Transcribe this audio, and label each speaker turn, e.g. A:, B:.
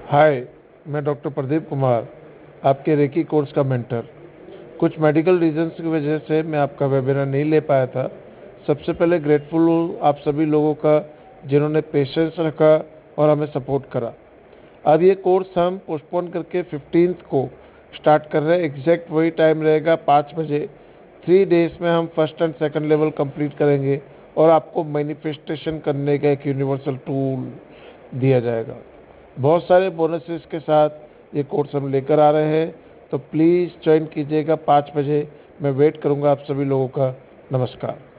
A: हाय, मैं डॉक्टर प्रदीप कुमार, आपके reiki course का मेंटर। कुछ मेडिकल रीजंस की वजह से मैं आपका वेबिनार नहीं ले पाया था। सबसे पहले ग्रेटफुल हूँ आप सभी लोगों का जिन्होंने पेशेंस रखा और हमें सपोर्ट करा। अब ये कोर्स हम पोस्टपोन करके 15th को स्टार्ट कर रहे हैं। एग्जैक्ट वही टाइम रहेगा 5 बजे। 3 डेज में हम first and second level complete करेंगे और आपको मैनिफेस्टेशन करने का एक यूनिवर्सल टूल दिया जाएगा। बहुत सारे बोनसेस के साथ ये कोर्स हम लेकर आ रहे हैं, तो प्लीज़ ज्वाइन कीजिएगा 5 बजे। मैं वेट करूंगा आप सभी लोगों का। नमस्कार।